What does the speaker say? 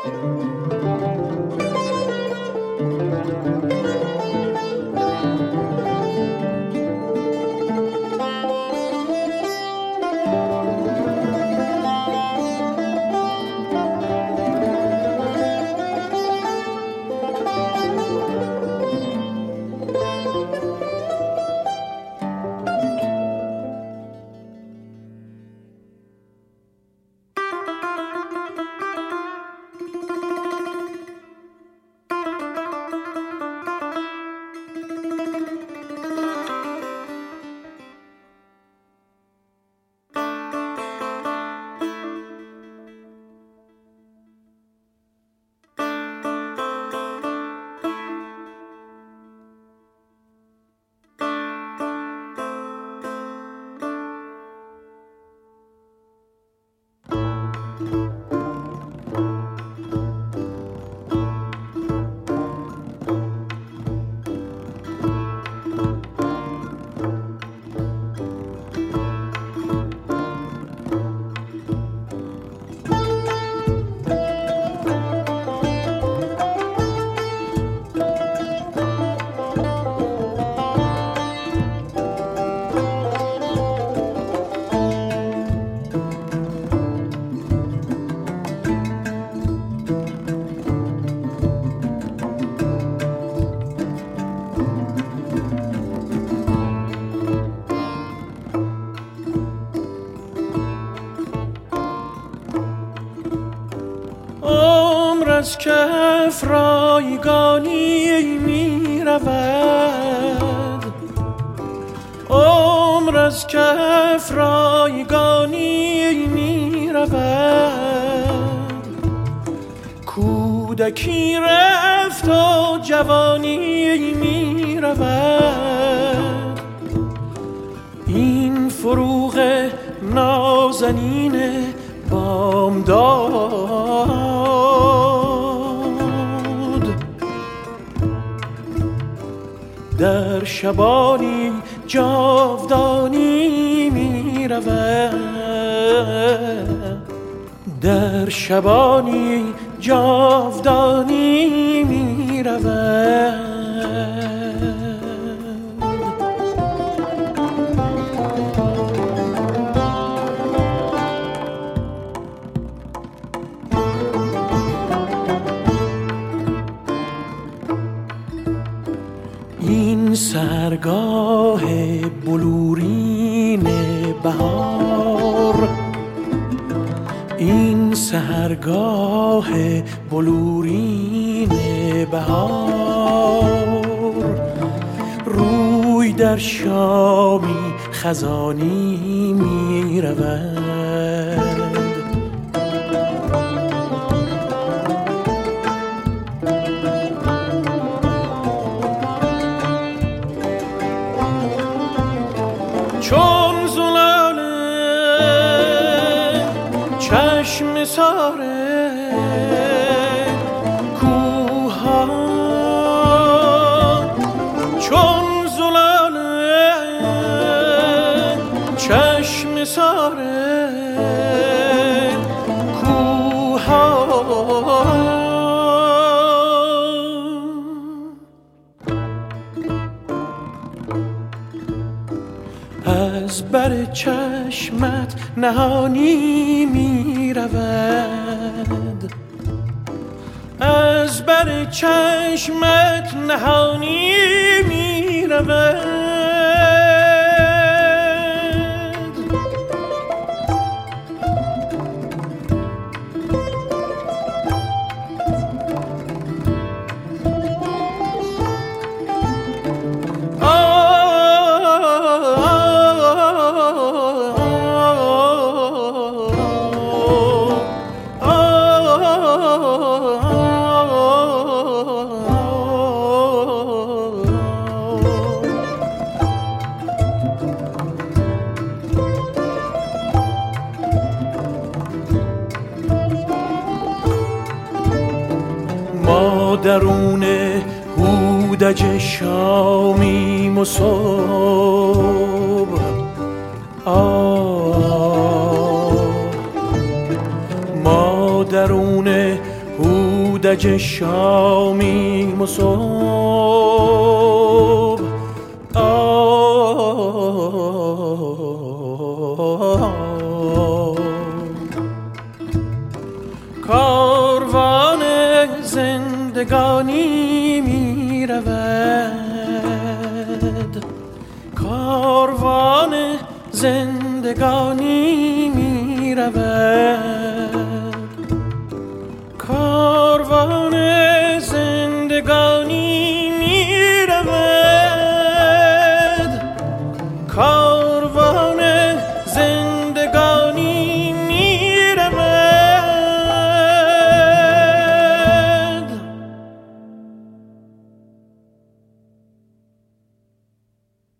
از کف رایگانی می رود، عمر از کف رایگانی می رود، کودکی رفت و جوانی می رود، این فروغ نازنین بامداد در شبانی جاودانی می رود، در شبانی جاودانی می رود. این سرگاه بلورین بهار، این سرگاه بلورین بهار، روی در شامی خزانی می رود، چون زلاله چشم ساره کوها، چون زلاله چشم ساره کوها، از بر چشمت نهانی می رود، از بر چشمت نهانی می رود. درون هودج شامیم و صبح، ما درون هودج شامیم و صبح. کاروان زندگانی می رود، کاروان زندگانی می رود، کاروان زندگانی